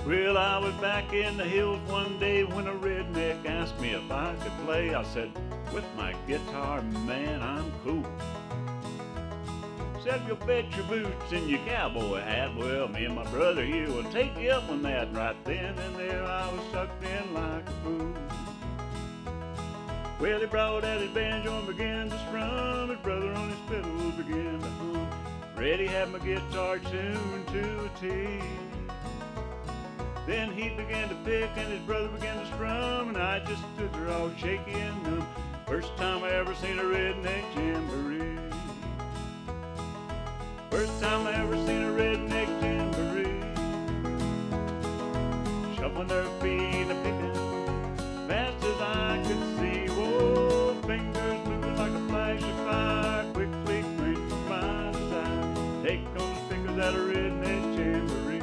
Well, I was back in the hills one day when a redneck asked me if I could play. I said, with my guitar, man, I'm cool. Said, you'll bet your boots and your cowboy hat. Well, me and my brother here will take you up on that. Right then and there I was sucked in like a fool. Well, he brought out his banjo and began to strum. His brother on his fiddle began to hum. Reddy had my guitar tuned to a T. Then he began to pick and his brother began to strum, and I just stood there all shaky and numb. First time I ever seen a redneck jamboree. First time I ever seen a redneck jamboree. Shuffling their feet and picking fast as I could see. Whoa, fingers moving like a flash of fire. Quickly crank from my side. Take those fingers out of redneck jamboree.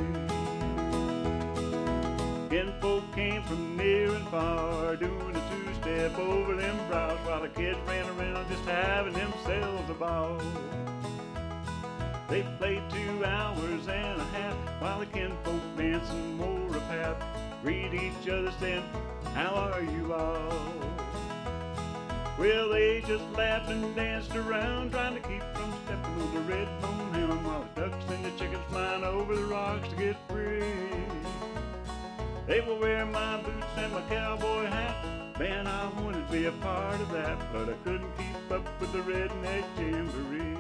Kinfolk came from near and far, doing a two-step over them brows, while the kids ran around just having themselves a ball. They played 2 hours and a half, while the kinfolk danced some more a pap, greet each other saying, how are you all? Well, they just laughed and danced around, trying to keep from stepping on the red bone hound, while the ducks and the chickens flying over the rocks to get free. They were wearing my boots and my cowboy hat. Man, I wanted to be a part of that, but I couldn't keep up with the redneck jamboree.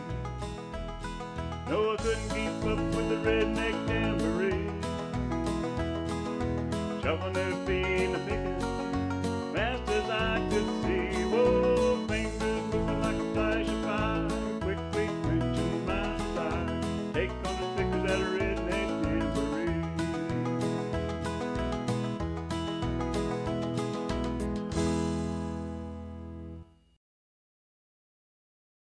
No, I couldn't keep up with the redneck jamboree. Shuffling their feet and picking